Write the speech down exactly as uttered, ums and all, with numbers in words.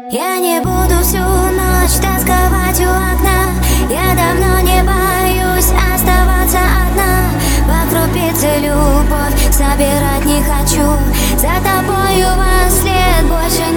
Я не буду всю ночь тосковать у окна. Я давно не боюсь оставаться одна. По крупице любовь собирать не хочу. За тобою во след больше